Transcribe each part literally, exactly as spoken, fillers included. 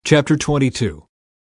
Chapter twenty-two.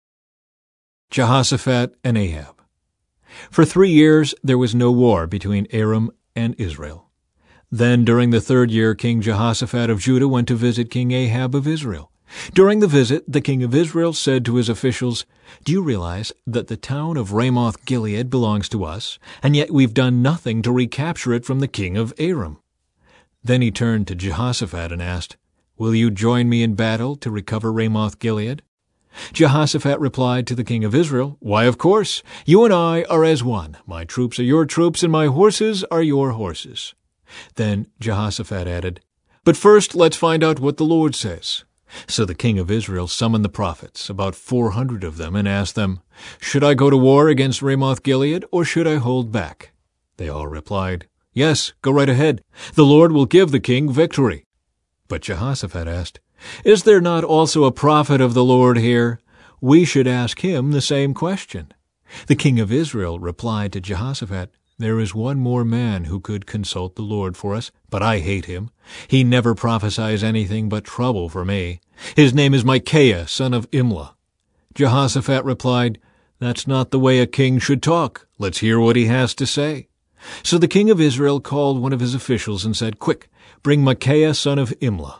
Jehoshaphat and Ahab. For three years there was no war between Aram and Israel. Then during the third year King Jehoshaphat of Judah went to visit King Ahab of Israel. During the visit, the king of Israel said to his officials, "Do you realize that the town of Ramoth-Gilead belongs to us, and yet we've done nothing to recapture it from the king of Aram?" Then he turned to Jehoshaphat and asked, "Will you join me in battle to recover Ramoth-Gilead?" Jehoshaphat replied to the king of Israel, "Why, of course. You and I are as one. My troops are your troops, and my horses are your horses." Then Jehoshaphat added, "But first let's find out what the Lord says." So the king of Israel summoned the prophets, about four hundred of them, and asked them, "Should I go to war against Ramoth-Gilead, or should I hold back?" They all replied, "Yes, go right ahead. The Lord will give the king victory." But Jehoshaphat asked, "Is there not also a prophet of the Lord here? We should ask him the same question." The king of Israel replied to Jehoshaphat, "There is one more man who could consult the Lord for us, but I hate him. He never prophesies anything but trouble for me. His name is Micaiah, son of Imlah." Jehoshaphat replied, "That's not the way a king should talk. Let's hear what he has to say." So the king of Israel called one of his officials and said, "Quick, bring Micaiah, son of Imlah."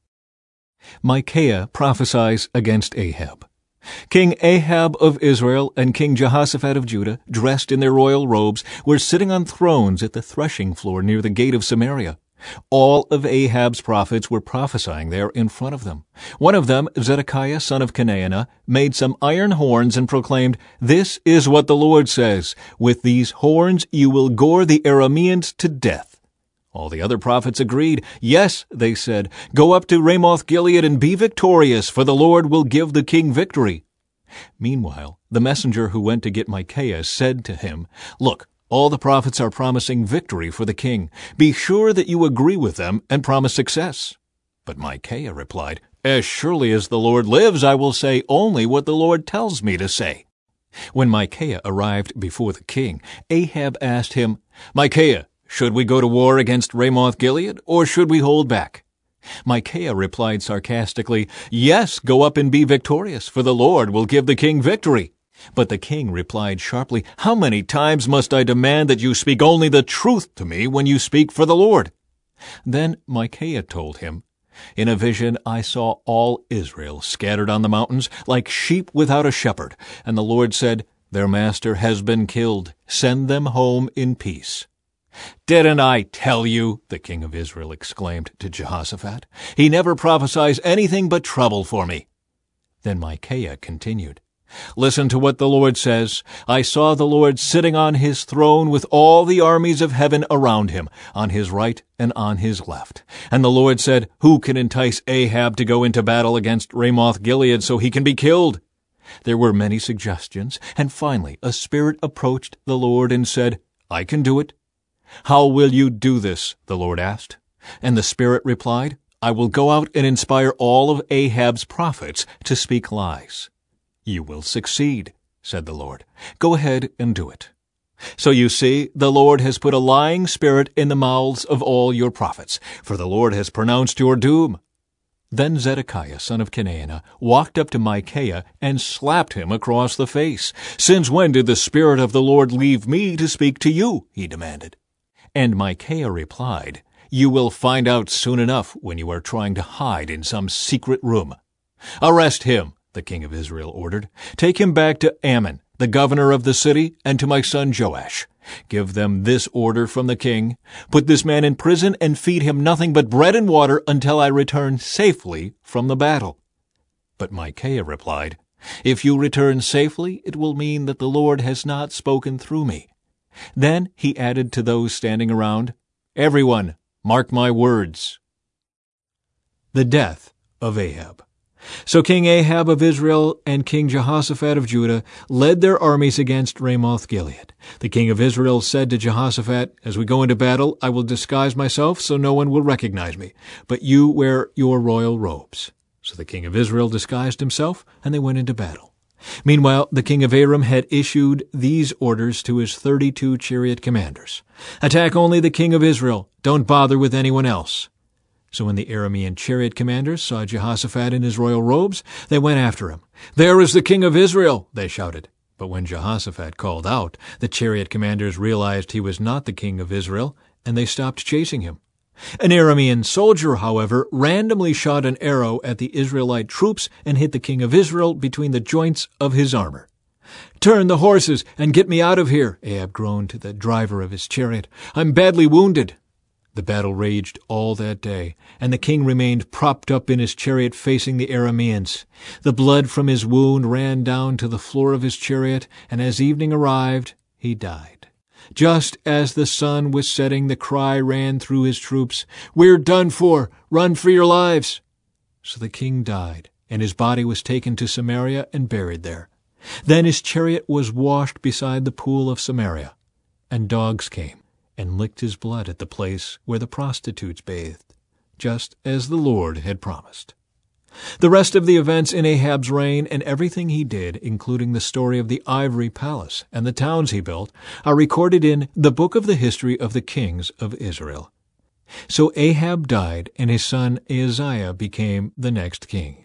Micaiah prophesies against Ahab. King Ahab of Israel and King Jehoshaphat of Judah, dressed in their royal robes, were sitting on thrones at the threshing floor near the gate of Samaria. All of Ahab's prophets were prophesying there in front of them. One of them, Zedekiah son of Kenaanah, made some iron horns and proclaimed, "This is what the Lord says, with these horns you will gore the Arameans to death." All the other prophets agreed. "Yes," they said, "go up to Ramoth-Gilead and be victorious, for the Lord will give the king victory." Meanwhile, the messenger who went to get Micaiah said to him, "Look, all the prophets are promising victory for the king. Be sure that you agree with them and promise success." But Micaiah replied, "As surely as the Lord lives, I will say only what the Lord tells me to say." When Micaiah arrived before the king, Ahab asked him, "Micaiah, should we go to war against Ramoth-Gilead, or should we hold back?" Micaiah replied sarcastically, "Yes, go up and be victorious, for the Lord will give the king victory." But the king replied sharply, "How many times must I demand that you speak only the truth to me when you speak for the Lord?" Then Micaiah told him, "In a vision I saw all Israel scattered on the mountains, like sheep without a shepherd, and the Lord said, 'Their master has been killed. Send them home in peace.'" "Didn't I tell you?" the king of Israel exclaimed to Jehoshaphat. "He never prophesies anything but trouble for me." Then Micaiah continued, "Listen to what the Lord says. I saw the Lord sitting on his throne with all the armies of heaven around him, on his right and on his left. And the Lord said, 'Who can entice Ahab to go into battle against Ramoth-Gilead so he can be killed?' There were many suggestions, and finally a spirit approached the Lord and said, 'I can do it.' 'How will you do this?' the Lord asked. And the Spirit replied, 'I will go out and inspire all of Ahab's prophets to speak lies.' 'You will succeed,' said the Lord. 'Go ahead and do it.' So you see, the Lord has put a lying spirit in the mouths of all your prophets, for the Lord has pronounced your doom." Then Zedekiah son of Kenaanah walked up to Micaiah and slapped him across the face. "Since when did the Spirit of the Lord leave me to speak to you?" he demanded. And Micaiah replied, "You will find out soon enough when you are trying to hide in some secret room." "Arrest him," the king of Israel ordered. "Take him back to Ammon, the governor of the city, and to my son Joash. Give them this order from the king: Put this man in prison and feed him nothing but bread and water until I return safely from the battle." But Micaiah replied, "If you return safely, it will mean that the Lord has not spoken through me." Then he added to those standing around, "Everyone, mark my words." The death of Ahab. So King Ahab of Israel and King Jehoshaphat of Judah led their armies against Ramoth-Gilead. The king of Israel said to Jehoshaphat, "As we go into battle, I will disguise myself so no one will recognize me, but you wear your royal robes." So the king of Israel disguised himself, and they went into battle. Meanwhile, the king of Aram had issued these orders to his thirty-two chariot commanders: "Attack only the king of Israel. Don't bother with anyone else." So when the Aramean chariot commanders saw Jehoshaphat in his royal robes, they went after him. "There is the king of Israel!" they shouted. But when Jehoshaphat called out, the chariot commanders realized he was not the king of Israel, and they stopped chasing him. An Aramean soldier, however, randomly shot an arrow at the Israelite troops and hit the king of Israel between the joints of his armor. "Turn the horses and get me out of here," Ahab groaned to the driver of his chariot. "I'm badly wounded." The battle raged all that day, and the king remained propped up in his chariot facing the Arameans. The blood from his wound ran down to the floor of his chariot, and as evening arrived, he died. Just as the sun was setting, the cry ran through his troops, "We're done for! Run for your lives!" So the king died, and his body was taken to Samaria and buried there. Then his chariot was washed beside the pool of Samaria, and dogs came and licked his blood at the place where the prostitutes bathed, just as the Lord had promised. The rest of the events in Ahab's reign and everything he did, including the story of the ivory palace and the towns he built, are recorded in the book of the history of the kings of Israel. So Ahab died, and his son Ahaziah became the next king.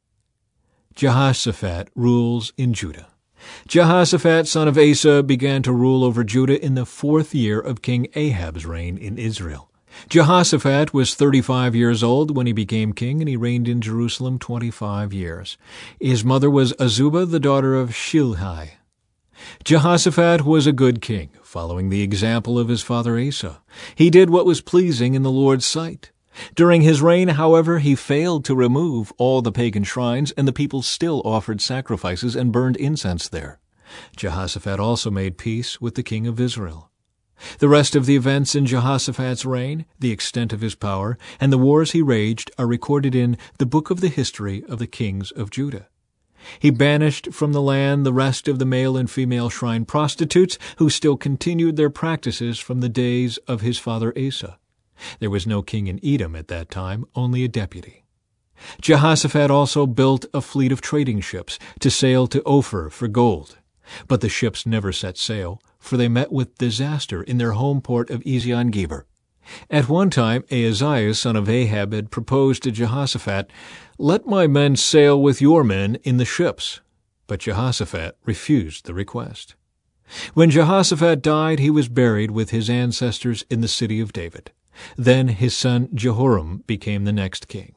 Jehoshaphat rules in Judah. Jehoshaphat, son of Asa, began to rule over Judah in the fourth year of King Ahab's reign in Israel. Jehoshaphat was thirty-five years old when he became king, and he reigned in Jerusalem twenty-five years. His mother was Azubah, the daughter of Shilhi. Jehoshaphat was a good king, following the example of his father Asa. He did what was pleasing in the Lord's sight. During his reign, however, he failed to remove all the pagan shrines, and the people still offered sacrifices and burned incense there. Jehoshaphat also made peace with the king of Israel. The rest of the events in Jehoshaphat's reign, the extent of his power, and the wars he waged are recorded in the book of the history of the kings of Judah. He banished from the land the rest of the male and female shrine prostitutes who still continued their practices from the days of his father Asa. There was no king in Edom at that time, only a deputy. Jehoshaphat also built a fleet of trading ships to sail to Ophir for gold. But the ships never set sail, for they met with disaster in their home port of Ezion-Geber. At one time, Ahaziah, son of Ahab, had proposed to Jehoshaphat, "Let my men sail with your men in the ships." But Jehoshaphat refused the request. When Jehoshaphat died, he was buried with his ancestors in the city of David. Then his son Jehoram became the next king.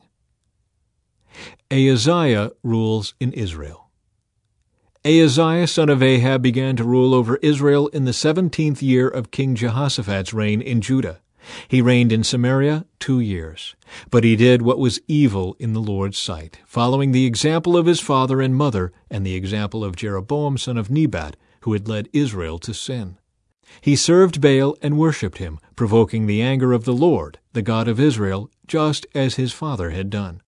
Ahaziah rules in Israel. Ahaziah, son of Ahab, began to rule over Israel in the seventeenth year of King Jehoshaphat's reign in Judah. He reigned in Samaria two years. But he did what was evil in the Lord's sight, following the example of his father and mother and the example of Jeroboam, son of Nebat, who had led Israel to sin. He served Baal and worshipped him, provoking the anger of the Lord, the God of Israel, just as his father had done.